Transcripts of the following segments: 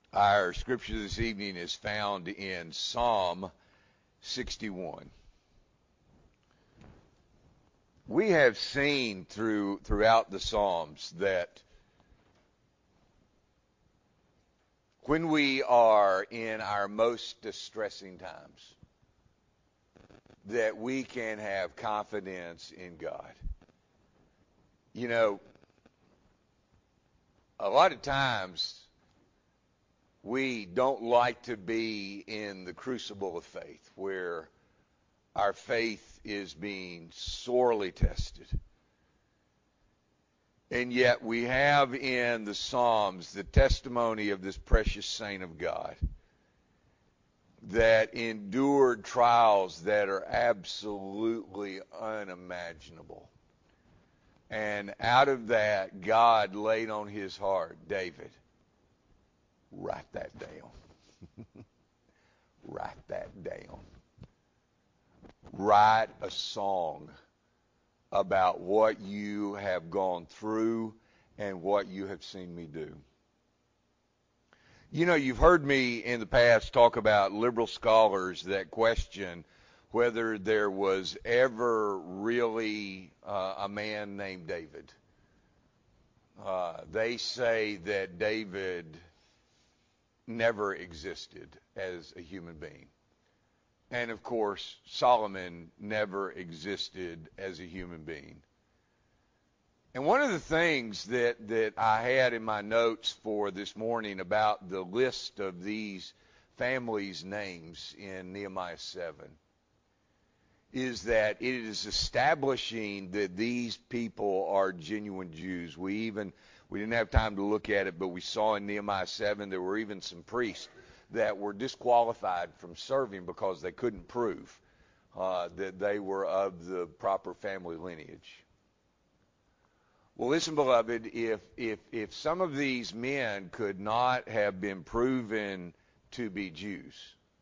Our scripture this evening is found in Psalm 61. We have seen throughout the Psalms that when we are in our most distressing times, that we can have confidence in God. You know, a lot of times we don't like to be in the crucible of faith where our faith is being sorely tested. And yet we have in the Psalms the testimony of this precious saint of God that endured trials that are absolutely unimaginable. And out of that, God laid on his heart, David, write that down. Write that down. Write a song about what you have gone through and what you have seen me do. You know, you've heard me in the past talk about liberal scholars that question whether there was ever really a man named David. They say that David never existed as a human being. And of course, Solomon never existed as a human being. And one of the things that I had in my notes for this morning about the list of these families' names in Nehemiah 7 is that it is establishing that these people are genuine Jews. We didn't have time to look at it, but we saw in Nehemiah 7 there were even some priests that were disqualified from serving because they couldn't prove that they were of the proper family lineage. Well, listen, beloved, if some of these men could not have been proven to be Jews,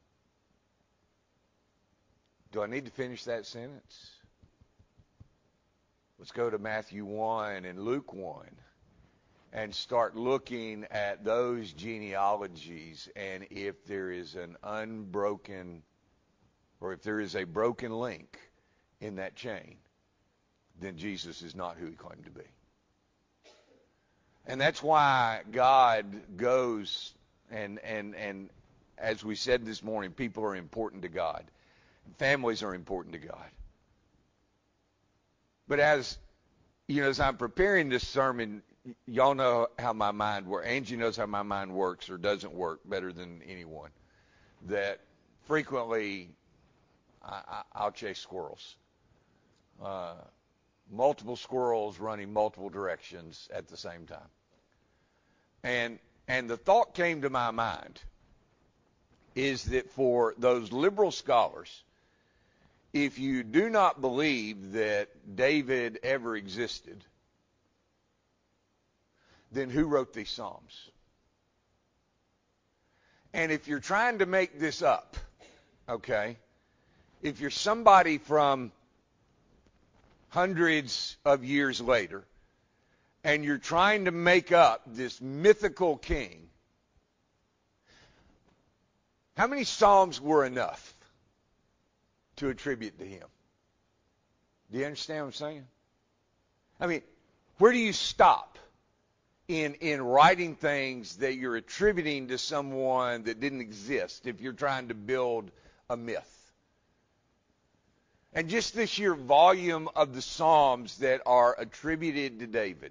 do I need to finish that sentence? Let's go to Matthew 1 and Luke 1 and start looking at those genealogies, and if there is an unbroken, or if there is a broken link in that chain, then Jesus is not who he claimed to be. And that's why God goes, and as we said this morning, people are important to God. Families are important to God. But as I'm preparing this sermon, y'all know how my mind works. Angie knows how my mind works or doesn't work better than anyone. That frequently I'll chase squirrels. Multiple squirrels running multiple directions at the same time. And the thought came to my mind is that for those liberal scholars, if you do not believe that David ever existed, then who wrote these Psalms? And if you're trying to make this up, okay, if you're somebody from hundreds of years later, and you're trying to make up this mythical king, how many Psalms were enough to attribute to him? Do you understand what I'm saying? I mean, where do you stop in writing things that you're attributing to someone that didn't exist if you're trying to build a myth? And just the sheer volume of the Psalms that are attributed to David,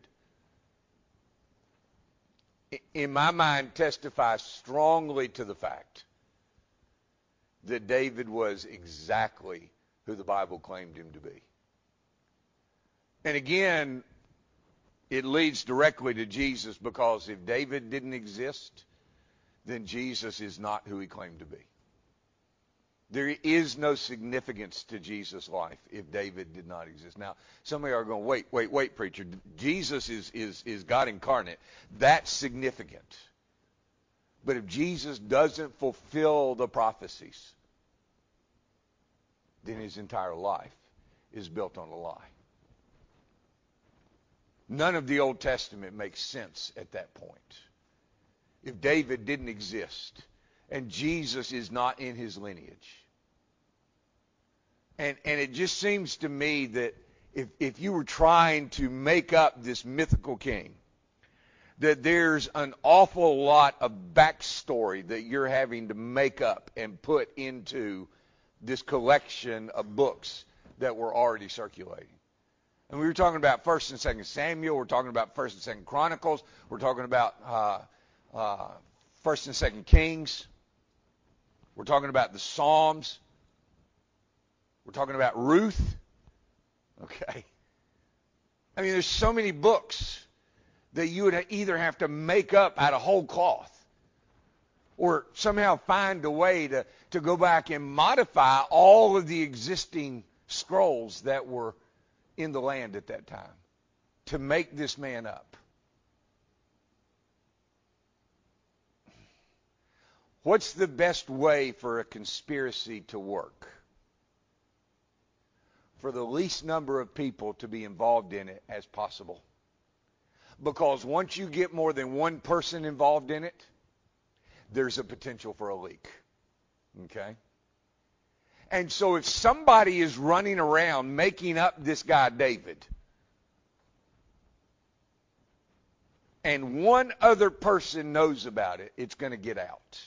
in my mind, testifies strongly to the fact that David was exactly who the Bible claimed him to be. And again, it leads directly to Jesus, because if David didn't exist, then Jesus is not who he claimed to be. There is no significance to Jesus' life if David did not exist. Now, some of you are going, wait, preacher. Jesus is God incarnate. That's significant. But if Jesus doesn't fulfill the prophecies, then his entire life is built on a lie. None of the Old Testament makes sense at that point. if David didn't exist and Jesus is not in his lineage. And it just seems to me that if you were trying to make up this mythical king, that there's an awful lot of backstory that you're having to make up and put into this collection of books that were already circulating. And we were talking about 1st and 2nd Samuel. We're talking about 1st and 2nd Chronicles. We're talking about 1st and 2nd Kings. We're talking about the Psalms. We're talking about Ruth. Okay. I mean, there's so many books that you would either have to make up out of whole cloth or somehow find a way to go back and modify all of the existing scrolls that were in the land at that time to make this man up. What's the best way for a conspiracy to work? For the least number of people to be involved in it as possible. Because once you get more than one person involved in it, there's a potential for a leak. Okay? And so if somebody is running around making up this guy David, and one other person knows about it, it's going to get out.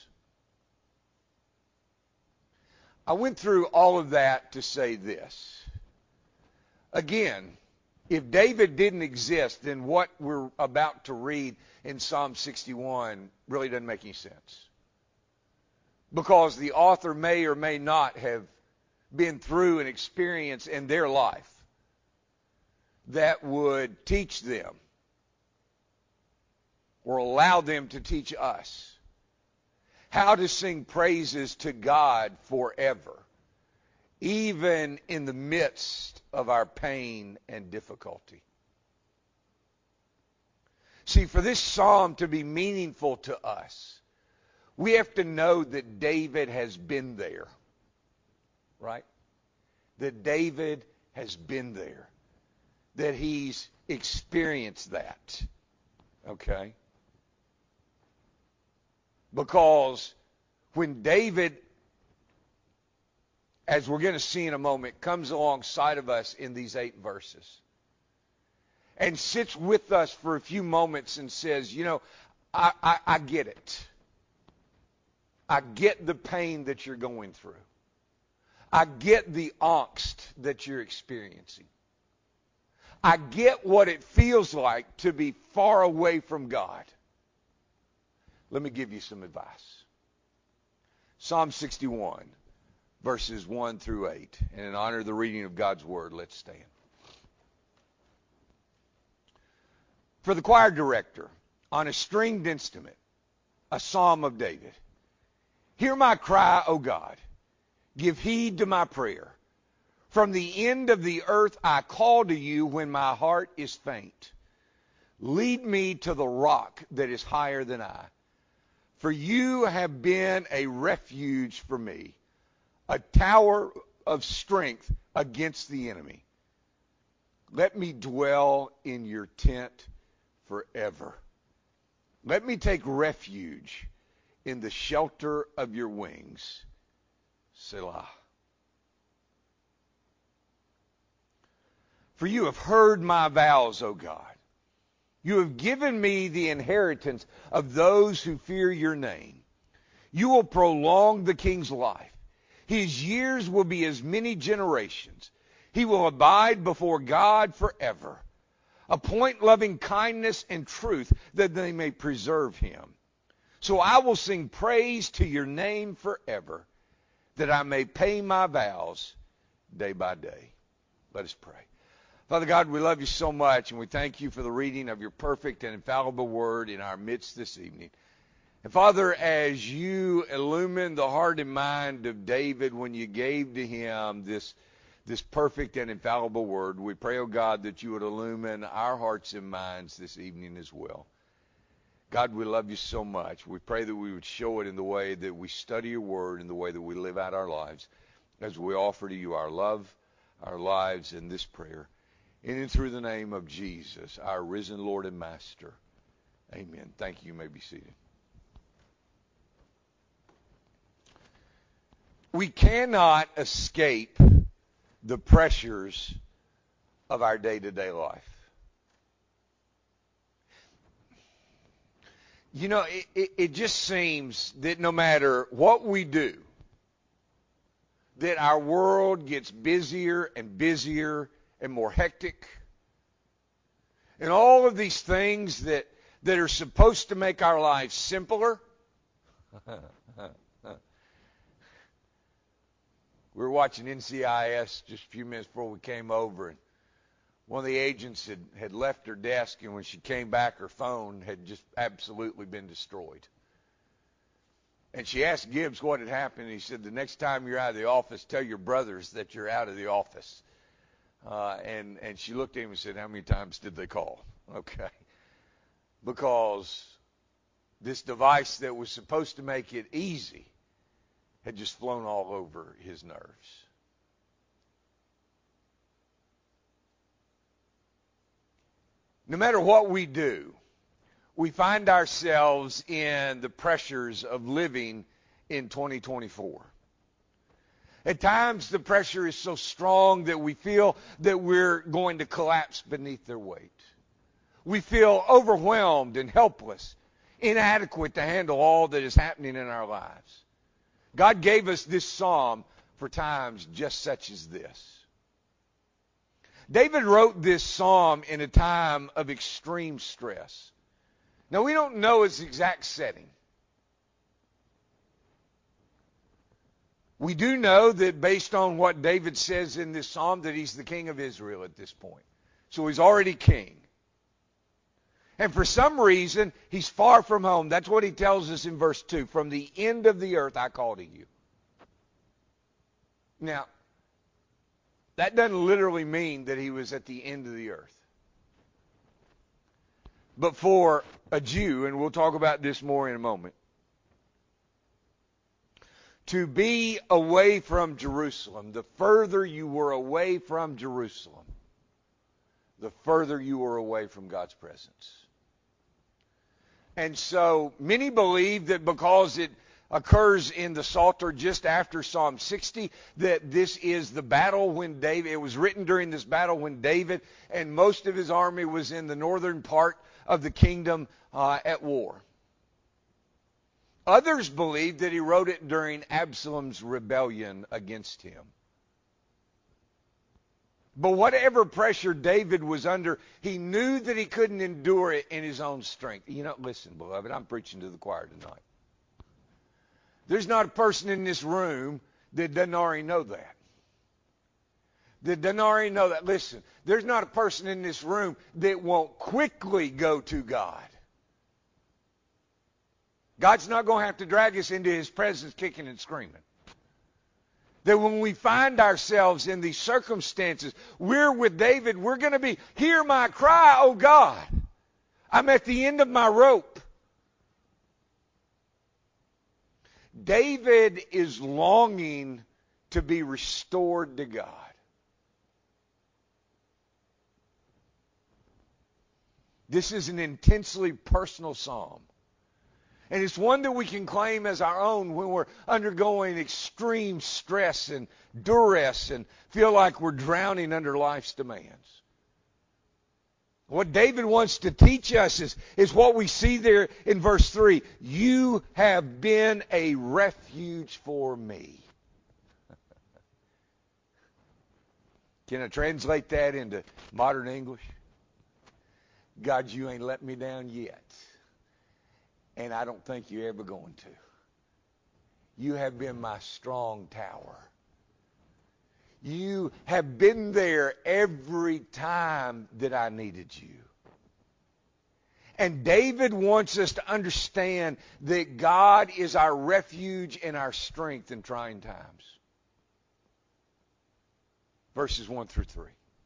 I went through all of that to say this. Again, if David didn't exist, then what we're about to read in Psalm 61 really doesn't make any sense. Because the author may or may not have been through an experience in their life that would teach them or allow them to teach us how to sing praises to God forever, even in the midst of our pain and difficulty. See, for this psalm to be meaningful to us, we have to know that David has been there, right? That David has been there, that he's experienced that, okay? Because when David, as we're going to see in a moment, comes alongside of us in these 8 verses and sits with us for a few moments and says, you know, I get it. I get the pain that you're going through. I get the angst that you're experiencing. I get what it feels like to be far away from God. Let me give you some advice. Psalm 61, verses 1 through 8. And in honor of the reading of God's Word, let's stand. For the choir director, on a stringed instrument, a psalm of David. Hear my cry, O God. Give heed to my prayer. From the end of the earth I call to you when my heart is faint. Lead me to the rock that is higher than I. For you have been a refuge for me, a tower of strength against the enemy. Let me dwell in your tent forever. Let me take refuge in the shelter of your wings. Selah. For you have heard my vows, O God. You have given me the inheritance of those who fear your name. You will prolong the king's life. His years will be as many generations. He will abide before God forever. Appoint loving kindness and truth that they may preserve him. So I will sing praise to your name forever, that I may pay my vows day by day. Let us pray. Father God, we love you so much, and we thank you for the reading of your perfect and infallible word in our midst this evening. And Father, as you illumined the heart and mind of David when you gave to him this perfect and infallible word, we pray, oh God, that you would illumine our hearts and minds this evening as well. God, we love you so much. We pray that we would show it in the way that we study your word, in the way that we live out our lives, as we offer to you our love, our lives, in this prayer. In and through the name of Jesus, our risen Lord and Master. Amen. Thank you. You may be seated. We cannot escape the pressures of our day-to-day life. You know, it just seems that no matter what we do, that our world gets busier and busier and more hectic. And all of these things that are supposed to make our lives simpler. We were watching NCIS just a few minutes before we came over, and one of the agents had left her desk, and when she came back, her phone had just absolutely been destroyed. And she asked Gibbs what had happened, and he said, the next time you're out of the office, tell your brothers that you're out of the office. And she looked at him and said, how many times did they call? Okay. Because this device that was supposed to make it easy had just flown all over his nerves. No matter what we do, we find ourselves in the pressures of living in 2024. At times, the pressure is so strong that we feel that we're going to collapse beneath their weight. We feel overwhelmed and helpless, inadequate to handle all that is happening in our lives. God gave us this psalm for times just such as this. David wrote this psalm in a time of extreme stress. Now, we don't know its exact setting. We do know that based on what David says in this psalm, that he's the king of Israel at this point. So he's already king. And for some reason, he's far from home. That's what he tells us in verse 2. From the end of the earth I call to you. Now, that doesn't literally mean that he was at the end of the earth. But for a Jew, and we'll talk about this more in a moment, to be away from Jerusalem, the further you were away from Jerusalem, the further you were away from God's presence. And so many believe that because it occurs in the Psalter just after Psalm 60, that this is the battle when David, it was written during this battle when David and most of his army was in the northern part of the kingdom at war. Others believe that he wrote it during Absalom's rebellion against him. But whatever pressure David was under, he knew that he couldn't endure it in his own strength. You know, listen, beloved, I'm preaching to the choir tonight. There's not a person in this room that doesn't already know that. That doesn't already know that. Listen, there's not a person in this room that won't quickly go to God. God's not going to have to drag us into his presence kicking and screaming. That when we find ourselves in these circumstances, we're with David, we're going to be, hear my cry, oh God. I'm at the end of my rope. David is longing to be restored to God. This is an intensely personal psalm. And it's one that we can claim as our own when we're undergoing extreme stress and duress and feel like we're drowning under life's demands. What David wants to teach us is what we see there in verse 3. You have been a refuge for me. Can I translate that into modern English? God, you ain't let me down yet. And I don't think you're ever going to. You have been my strong tower. You have been there every time that I needed you. And David wants us to understand that God is our refuge and our strength in trying times. Verses 1 through 3.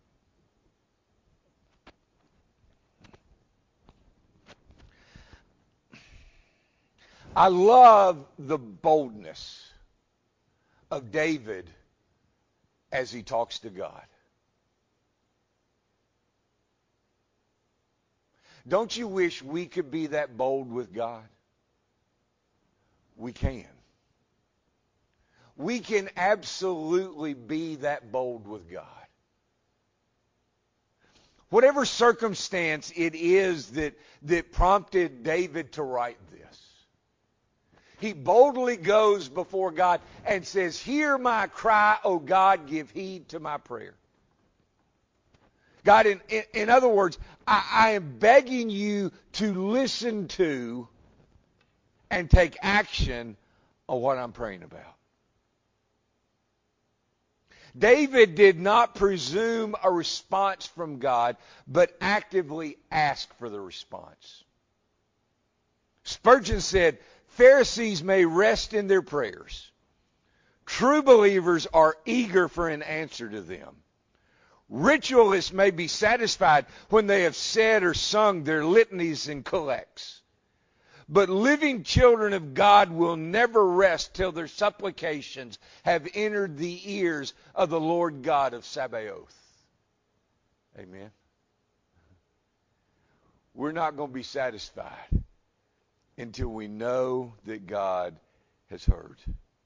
I love the boldness of David as he talks to God. Don't you wish we could be that bold with God? We can. we can absolutely be that bold with God. Whatever circumstance it is that prompted David to write this, he boldly goes before God and says, "Hear my cry, O God, give heed to my prayer." God, in other words, I am begging you to listen to and take action on what I'm praying about. David did not presume a response from God, but actively asked for the response. Spurgeon said, Pharisees may rest in their prayers. True believers are eager for an answer to them. Ritualists may be satisfied when they have said or sung their litanies and collects. But living children of God will never rest till their supplications have entered the ears of the Lord God of Sabaoth. Amen. We're not going to be satisfied until we know that God has heard.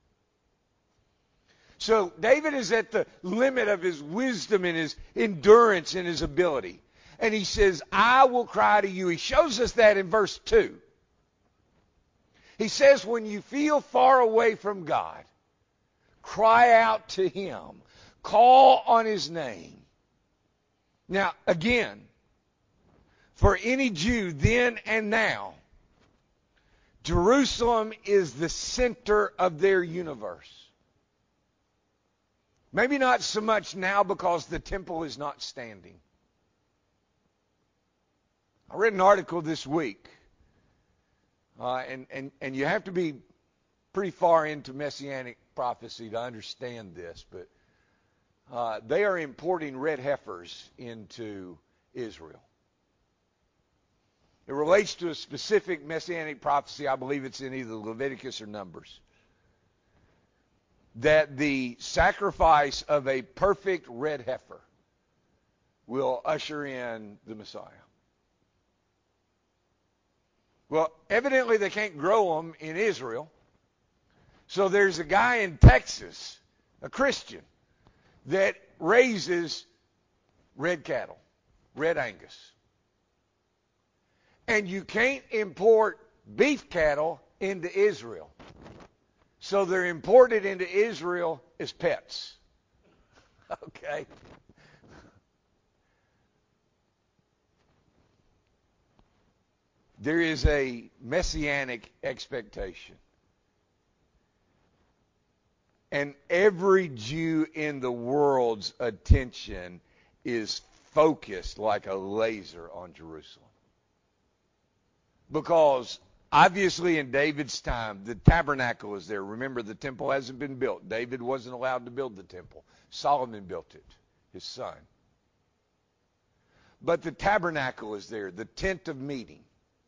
So David is at the limit of his wisdom and his endurance and his ability. And he says, I will cry to you. He shows us that in verse 2. He says, when you feel far away from God, cry out to Him. Call on His name. Now, again, for any Jew then and now, Jerusalem is the center of their universe. Maybe not so much now because the temple is not standing. I read an article this week, and you have to be pretty far into Messianic prophecy to understand this, but they are importing red heifers into Israel. It relates to a specific Messianic prophecy. I believe it's in either Leviticus or Numbers. That the sacrifice of a perfect red heifer will usher in the Messiah. Well, evidently they can't grow them in Israel. So there's a guy in Texas, a Christian, that raises red cattle, red Angus. And you can't import beef cattle into Israel. So they're imported into Israel as pets. Okay. There is a messianic expectation. And every Jew in the world's attention is focused like a laser on Jerusalem. Because obviously in David's time, the tabernacle is there. Remember, the temple hasn't been built. David wasn't allowed to build the temple. Solomon built it, his son. But the tabernacle is there, the tent of meeting.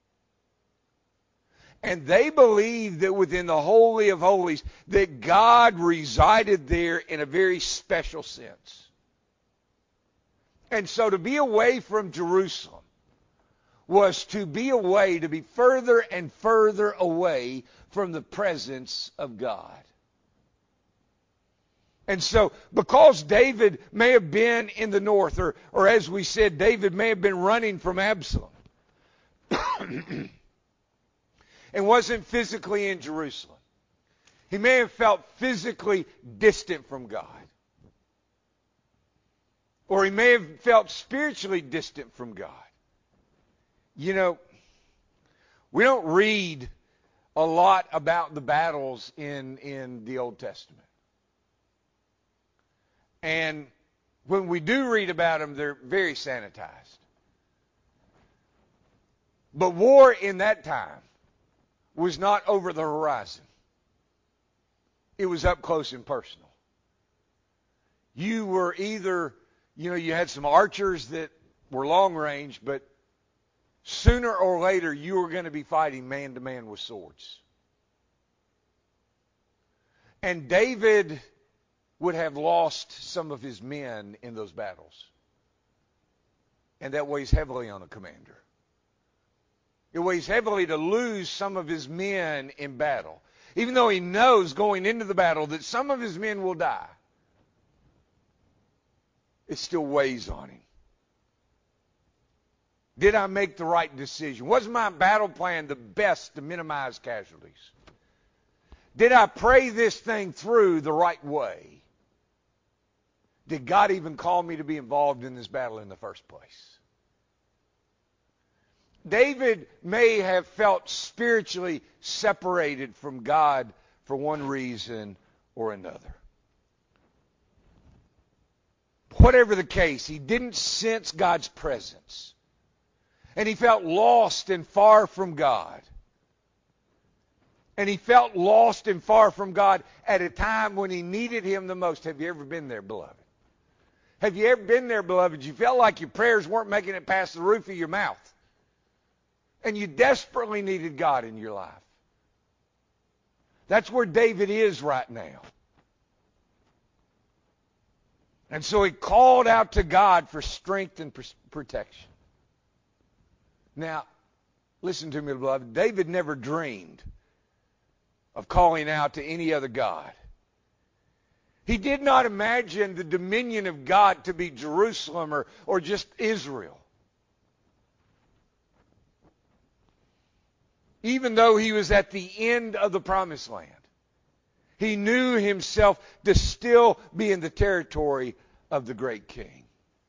And they believed that within the Holy of Holies, that God resided there in a very special sense. And so to be away from Jerusalem was to be away, to be further and further away from the presence of God. And so, because David may have been in the north, or as we said, David may have been running from Absalom, and wasn't physically in Jerusalem. He may have felt physically distant from God. Or he may have felt spiritually distant from God. You know, we don't read a lot about the battles in the Old Testament. And when we do read about them, they're very sanitized. But war in that time was not over the horizon. It was up close and personal. You were either, you had some archers that were long range, but sooner or later you were going to be fighting man to man with swords. And David would have lost some of his men in those battles. And that weighs heavily on a commander. It weighs heavily to lose some of his men in battle. Even though he knows going into the battle that some of his men will die, it still weighs on him. Did I make the right decision? Was my battle plan the best to minimize casualties? Did I pray this thing through the right way? Did God even call me to be involved in this battle in the first place? David may have felt spiritually separated from God for one reason or another. Whatever the case, he didn't sense God's presence. And he felt lost and far from God. And he felt lost and far from God at a time when he needed him the most. Have you ever been there, beloved? Have you ever been there, beloved? You felt like your prayers weren't making it past the roof of your mouth. And you desperately needed God in your life. That's where David is right now. And so he called out to God for strength and protection. Now, listen to me, beloved. David never dreamed of calling out to any other God. He did not imagine the dominion of God to be Jerusalem or just Israel. Even though he was at the end of the promised land, he knew himself to still be in the territory of the great king.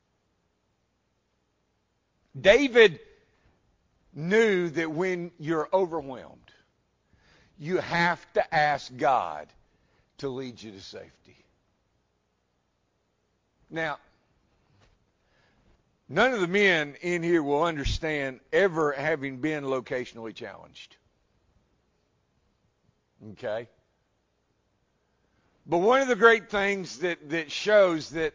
David knew that when you're overwhelmed, you have to ask God to lead you to safety. Now, none of the men in here will understand ever having been locationally challenged. Okay? But one of the great things that shows that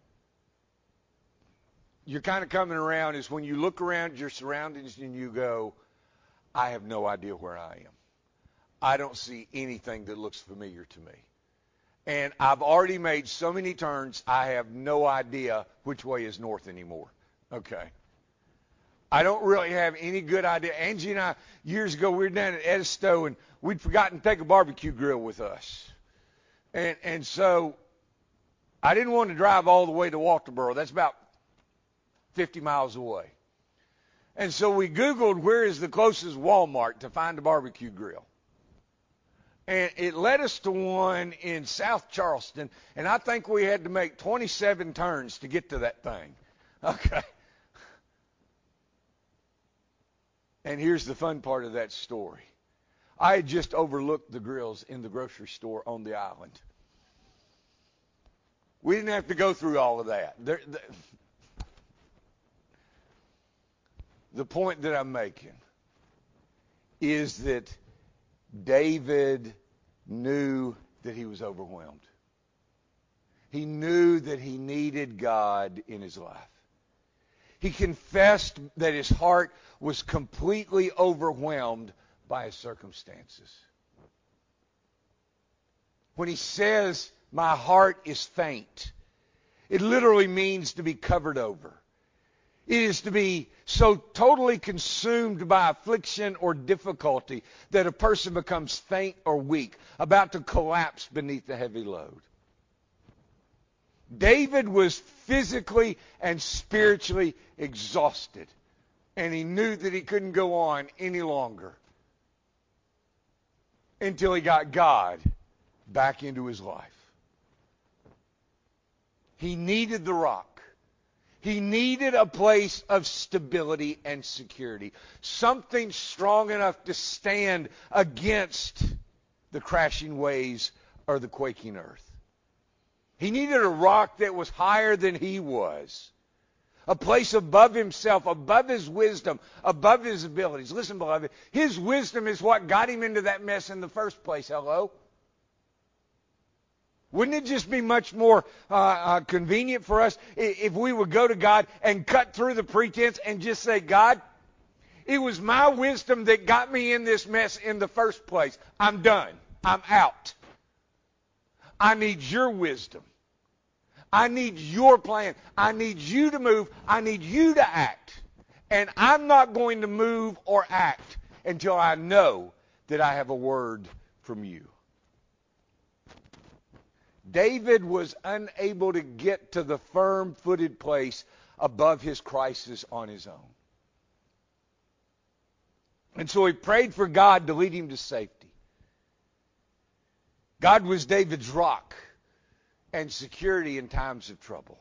you're kind of coming around is when you look around your surroundings and you go, I have no idea where I am. I don't see anything that looks familiar to me. And I've already made so many turns, I have no idea which way is north anymore. Okay. I don't really have any good idea. Angie and I, years ago, we were down at Edisto, and we'd forgotten to take a barbecue grill with us. And so I didn't want to drive all the way to Walterboro. That's about 50 miles away. And so we Googled where is the closest Walmart to find a barbecue grill. And it led us to one in South Charleston, and I think we had to make 27 turns to get to that thing. Okay. And here's the fun part of that story. I had just overlooked the grills in the grocery store on the island. We didn't have to go through all of that. The point that I'm making is that David knew that he was overwhelmed. He knew that he needed God in his life. He confessed that his heart was completely overwhelmed by his circumstances. When he says, my heart is faint, it literally means to be covered over. It is to be so totally consumed by affliction or difficulty that a person becomes faint or weak, about to collapse beneath the heavy load. David was physically and spiritually exhausted, and he knew that he couldn't go on any longer until he got God back into his life. He needed the rock. He needed a place of stability and security, something strong enough to stand against the crashing waves or the quaking earth. He needed a rock that was higher than he was, a place above himself, above his wisdom, above his abilities. Listen, beloved, his wisdom is what got him into that mess in the first place. Hello? Wouldn't it just be much more convenient for us if we would go to God and cut through the pretense and just say, God, it was my wisdom that got me in this mess in the first place. I'm done. I'm out. I need your wisdom. I need your plan. I need you to move. I need you to act. And I'm not going to move or act until I know that I have a word from you. David was unable to get to the firm-footed place above his crisis on his own. And so he prayed for God to lead him to safety. God was David's rock and security in times of trouble.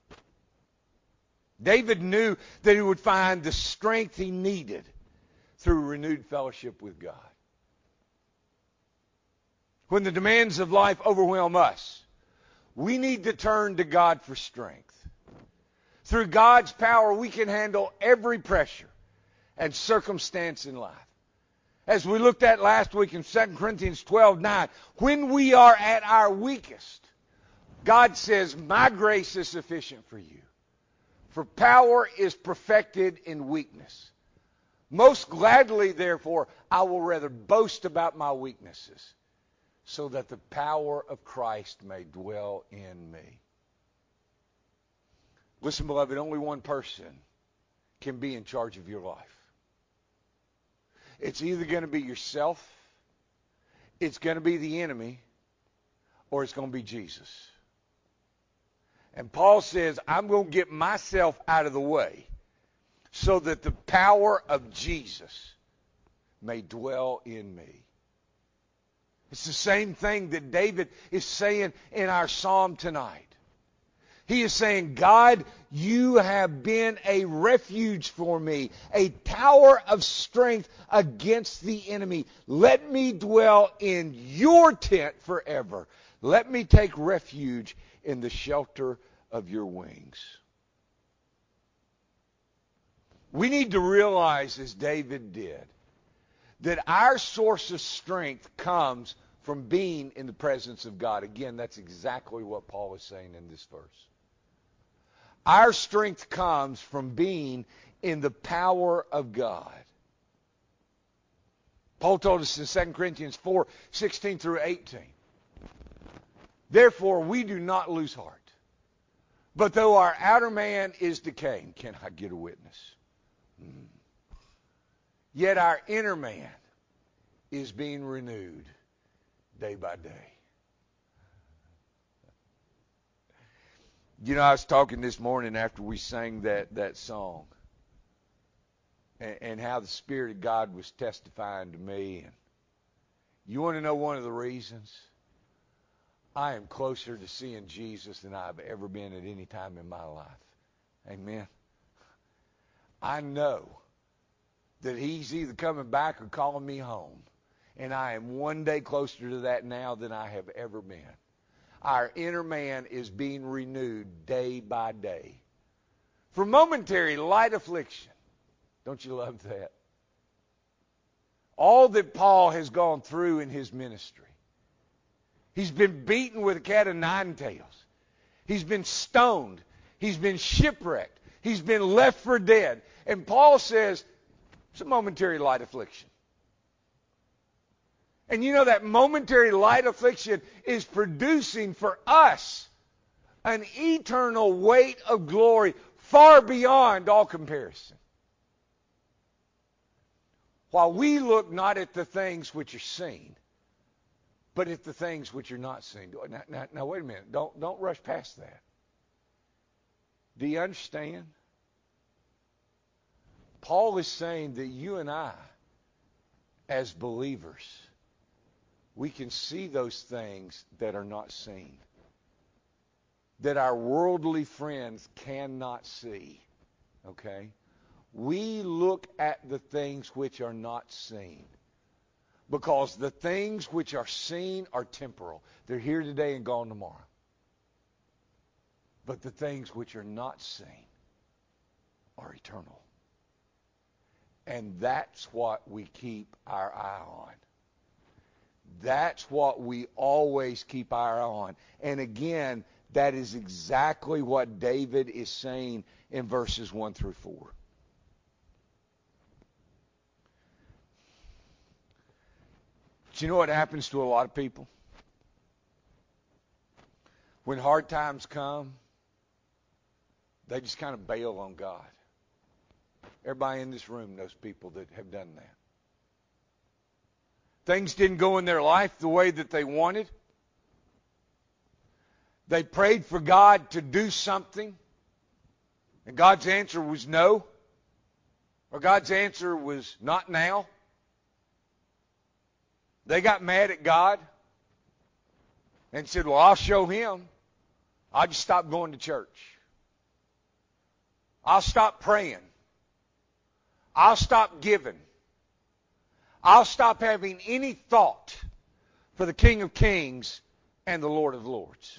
David knew that he would find the strength he needed through renewed fellowship with God. When the demands of life overwhelm us, we need to turn to God for strength. Through God's power, we can handle every pressure and circumstance in life. As we looked at last week in 2 Corinthians 12:9, when we are at our weakest, God says, my grace is sufficient for you. For power is perfected in weakness. Most gladly, therefore, I will rather boast about my weaknesses, so that the power of Christ may dwell in me. Listen, beloved, only one person can be in charge of your life. It's either going to be yourself, it's going to be the enemy, or it's going to be Jesus. And Paul says, I'm going to get myself out of the way so that the power of Jesus may dwell in me. It's the same thing that David is saying in our psalm tonight. He is saying, God, you have been a refuge for me, a tower of strength against the enemy. Let me dwell in your tent forever. Let me take refuge in the shelter of your wings. We need to realize, as David did, that our source of strength comes from being in the presence of God. Again, that's exactly what Paul is saying in this verse. Our strength comes from being in the power of God. Paul told us in 2 Corinthians 4:16 through 18. Therefore, we do not lose heart. But though our outer man is decaying, can I get a witness? Yet our inner man is being renewed day by day. You know, I was talking this morning after we sang that song and how the Spirit of God was testifying to me. And you want to know one of the reasons? I am closer to seeing Jesus than I've ever been at any time in my life. Amen. I know that he's either coming back or calling me home. And I am one day closer to that now than I have ever been. Our inner man is being renewed day by day. For momentary light affliction. Don't you love that? All that Paul has gone through in his ministry. He's been beaten with a cat of nine tails. He's been stoned. He's been shipwrecked. He's been left for dead. And Paul says, it's a momentary light affliction. And you know that momentary light affliction is producing for us an eternal weight of glory far beyond all comparison. While we look not at the things which are seen, but at the things which are not seen. Now wait a minute. Don't rush past that. Do you understand? Paul is saying that you and I, as believers, we can see those things that are not seen, that our worldly friends cannot see. Okay? We look at the things which are not seen, because the things which are seen are temporal. They're here today and gone tomorrow. But the things which are not seen are eternal. And that's what we keep our eye on. That's what we always keep our eye on. And again, that is exactly what David is saying in verses 1 through 4. Do you know what happens to a lot of people? When hard times come, they just kind of bail on God. Everybody in this room knows people that have done that. Things didn't go in their life the way that they wanted. They prayed for God to do something, and God's answer was no, or God's answer was not now. They got mad at God and said, well, I'll show him. I'll just stop going to church. I'll stop praying. I'll stop giving. I'll stop having any thought for the King of Kings and the Lord of Lords.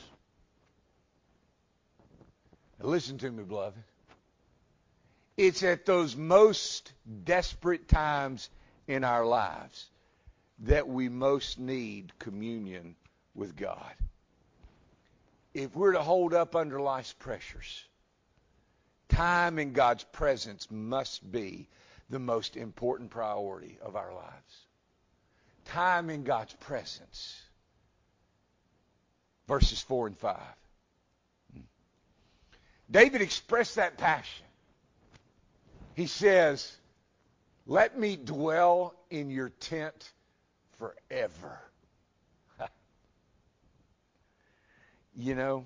Now listen to me, beloved. It's at those most desperate times in our lives that we most need communion with God. If we're to hold up under life's pressures, time in God's presence must be the most important priority of our lives. Time in God's presence. Verses 4 and 5. David expressed that passion. He says, let me dwell in your tent forever. You know,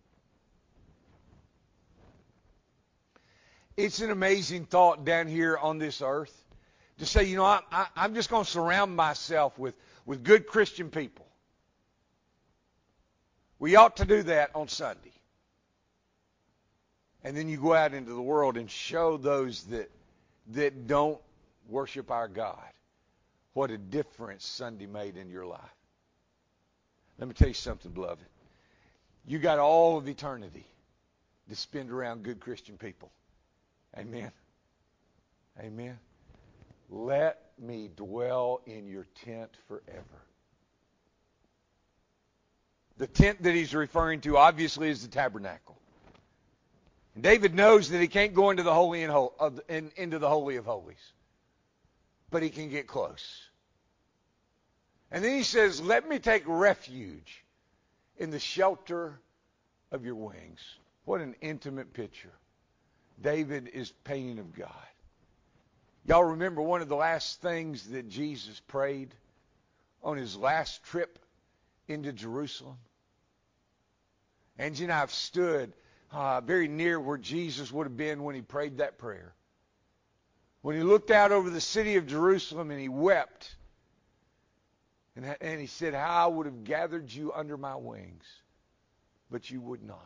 it's an amazing thought down here on this earth to say, you know, I'm just going to surround myself with good Christian people. We ought to do that on Sunday. And then you go out into the world and show those that don't worship our God what a difference Sunday made in your life. Let me tell you something, beloved. You got all of eternity to spend around good Christian people. Amen. Amen. Let me dwell in your tent forever. The tent that he's referring to obviously is the tabernacle. And David knows that he can't go into the Holy into the Holy of Holies. But he can get close. And then he says, let me take refuge in the shelter of your wings. What an intimate picture David is painting of God. Y'all remember one of the last things that Jesus prayed on his last trip into Jerusalem? Angie and I have stood very near where Jesus would have been when he prayed that prayer. When he looked out over the city of Jerusalem and he wept. And he said, how I would have gathered you under my wings, but you would not.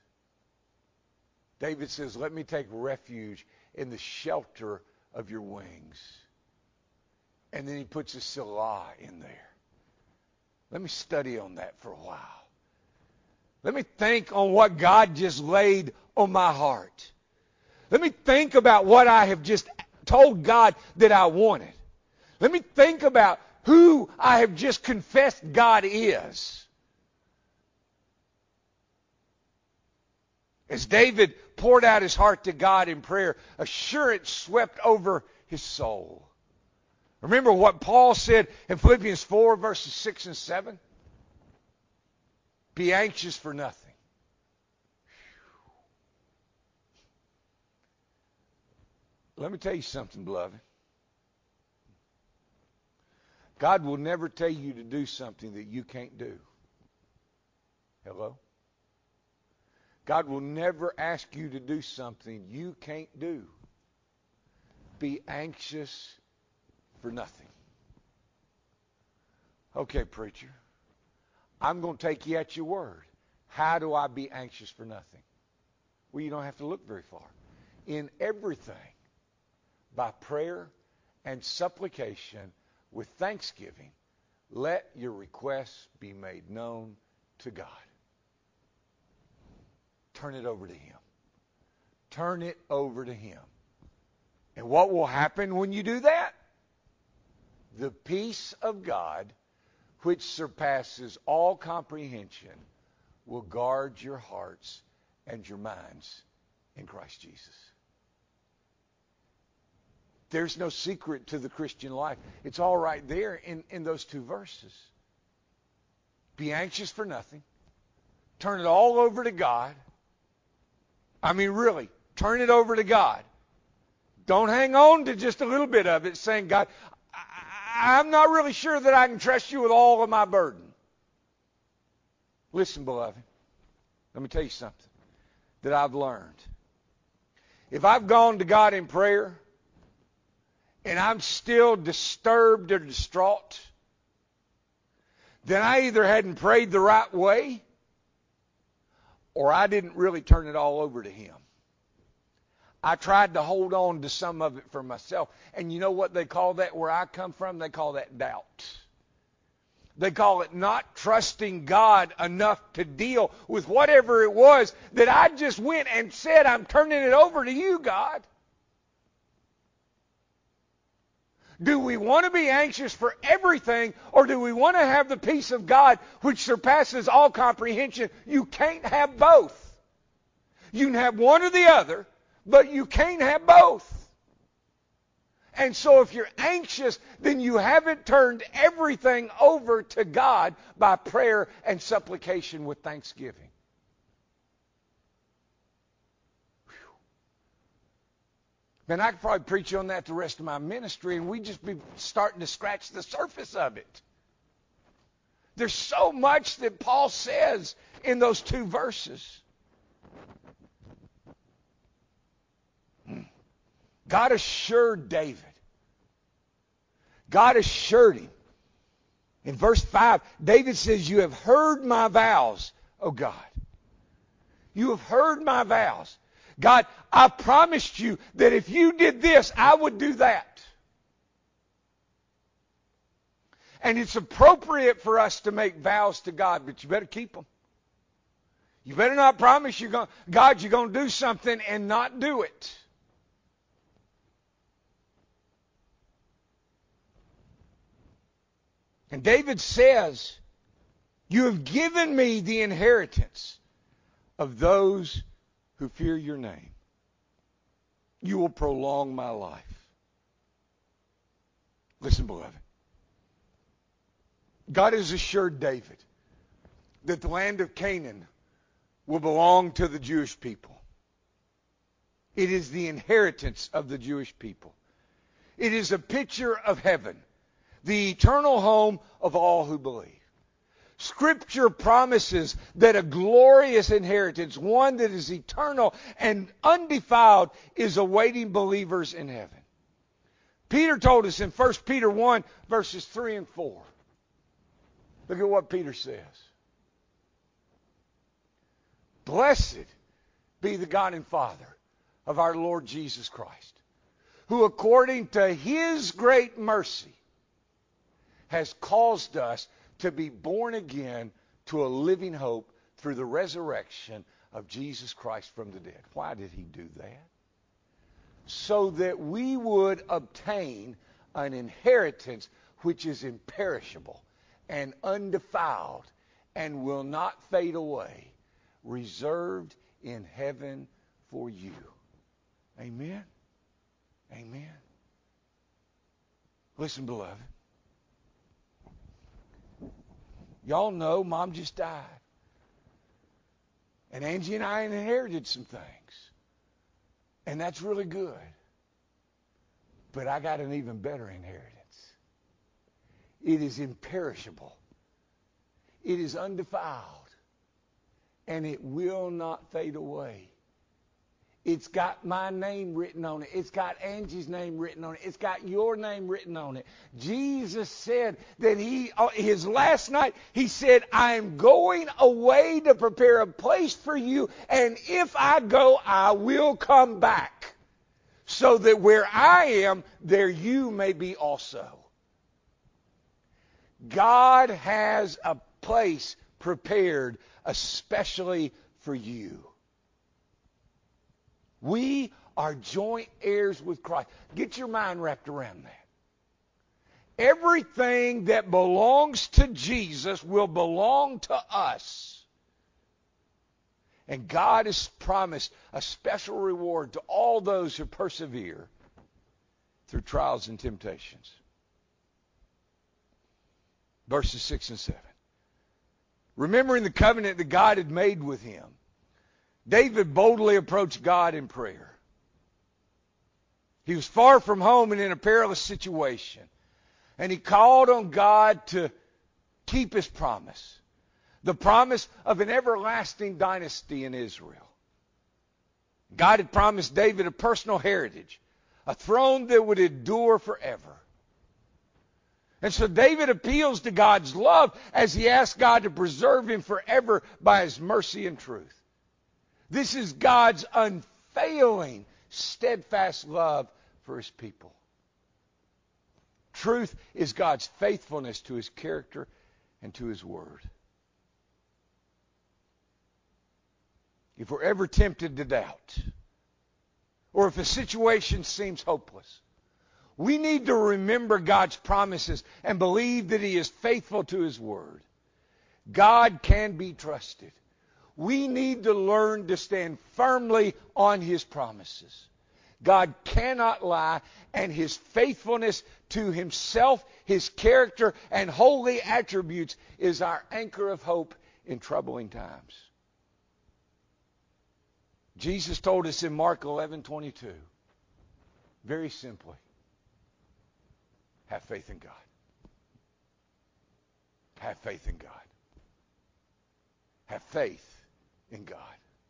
David says, let me take refuge in the shelter of your wings. And then he puts a Selah in there. Let me study on that for a while. Let me think on what God just laid on my heart. Let me think about what I have just told God that I wanted. Let me think about who I have just confessed God is. As David poured out his heart to God in prayer, assurance swept over his soul. Remember what Paul said in Philippians 4, verses 6 and 7? Be anxious for nothing. Let me tell you something, beloved. God will never tell you to do something that you can't do. Hello? God will never ask you to do something you can't do. Be anxious for nothing. Okay, preacher. I'm going to take you at your word. How do I be anxious for nothing? Well, you don't have to look very far. In everything, by prayer and supplication, with thanksgiving, let your requests be made known to God. Turn it over to him. Turn it over to him. And what will happen when you do that? The peace of God, which surpasses all comprehension, will guard your hearts and your minds in Christ Jesus. There's no secret to the Christian life. It's all right there in those two verses. Be anxious for nothing. Turn it all over to God. I mean, really, turn it over to God. Don't hang on to just a little bit of it, saying, God, I'm not really sure that I can trust you with all of my burden. Listen, beloved, let me tell you something that I've learned. If I've gone to God in prayer and I'm still disturbed or distraught, then I either hadn't prayed the right way or I didn't really turn it all over to Him. I tried to hold on to some of it for myself. And you know what they call that where I come from? They call that doubt. They call it not trusting God enough to deal with whatever it was that I just went and said, I'm turning it over to you, God. Do we want to be anxious for everything, or do we want to have the peace of God which surpasses all comprehension? You can't have both. You can have one or the other, but you can't have both. And so if you're anxious, then you haven't turned everything over to God by prayer and supplication with thanksgiving. Man, I could probably preach on that the rest of my ministry, and we'd just be starting to scratch the surface of it. There's so much that Paul says in those 2 verses. God assured David. God assured him. In verse 5, David says, you have heard my vows, O God. You have heard my vows. God, I promised you that if you did this, I would do that. And it's appropriate for us to make vows to God, but you better keep them. You better not promise God you're going to do something and not do it. And David says, you have given me the inheritance of those who fear your name. You will prolong my life. Listen, beloved. God has assured David that the land of Canaan will belong to the Jewish people. It is the inheritance of the Jewish people. It is a picture of heaven, the eternal home of all who believe. Scripture promises that a glorious inheritance, one that is eternal and undefiled, is awaiting believers in heaven. Peter told us in 1 Peter 1, verses 3 and 4. Look at what Peter says. Blessed be the God and Father of our Lord Jesus Christ, who according to His great mercy has caused us to be born again to a living hope through the resurrection of Jesus Christ from the dead. Why did He do that? So that we would obtain an inheritance which is imperishable and undefiled and will not fade away, reserved in heaven for you. Amen? Amen. Listen, beloved. Y'all know Mom just died. And Angie and I inherited some things. And that's really good. But I got an even better inheritance. It is imperishable. It is undefiled. And it will not fade away. It's got my name written on it. It's got Angie's name written on it. It's got your name written on it. Jesus said that his last night, He said, I am going away to prepare a place for you. And if I go, I will come back. So that where I am, there you may be also. God has a place prepared especially for you. We are joint heirs with Christ. Get your mind wrapped around that. Everything that belongs to Jesus will belong to us. And God has promised a special reward to all those who persevere through trials and temptations. Verses 6 and 7. Remembering the covenant that God had made with him, David boldly approached God in prayer. He was far from home and in a perilous situation. And he called on God to keep his promise. The promise of an everlasting dynasty in Israel. God had promised David a personal heritage, a throne that would endure forever. And so David appeals to God's love as he asks God to preserve him forever by his mercy and truth. This is God's unfailing, steadfast love for his people. Truth is God's faithfulness to his character and to his word. If we're ever tempted to doubt, or if a situation seems hopeless, we need to remember God's promises and believe that he is faithful to his word. God can be trusted. We need to learn to stand firmly on his promises. God cannot lie, and his faithfulness to himself, his character, and holy attributes is our anchor of hope in troubling times. Jesus told us in Mark 11:22, very simply, have faith in God. Have faith in God. Have faith in God.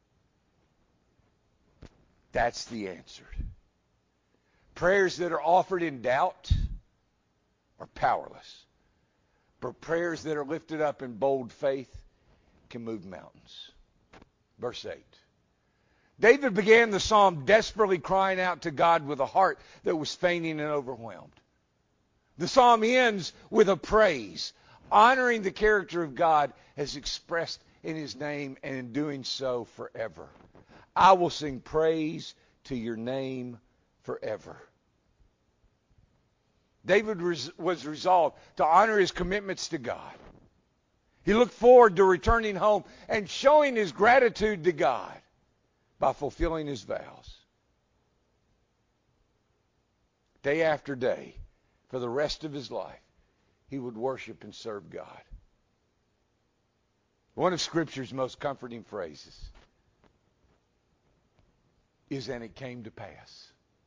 That's the answer. Prayers that are offered in doubt are powerless. But prayers that are lifted up in bold faith can move mountains. Verse 8. David began the psalm desperately crying out to God with a heart that was fainting and overwhelmed. The psalm ends with a praise, honoring the character of God as expressed in his name, and in doing so forever. I will sing praise to your name forever. David was resolved to honor his commitments to God. He looked forward to returning home and showing his gratitude to God by fulfilling his vows. Day after day, for the rest of his life, he would worship and serve God. One of Scripture's most comforting phrases is, and it came to pass.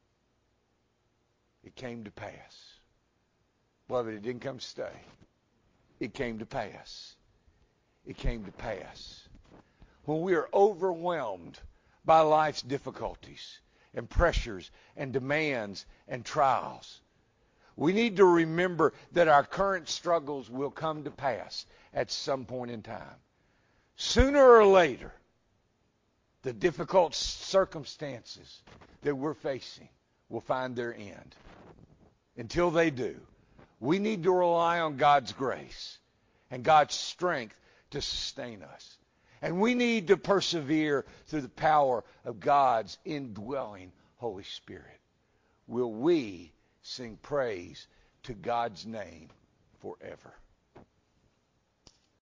It came to pass. Beloved, it didn't come to stay. It came to pass. It came to pass. When we are overwhelmed by life's difficulties and pressures and demands and trials, we need to remember that our current struggles will come to pass at some point in time. Sooner or later, the difficult circumstances that we're facing will find their end. Until they do, we need to rely on God's grace and God's strength to sustain us. And we need to persevere through the power of God's indwelling Holy Spirit. Will we sing praise to God's name forever?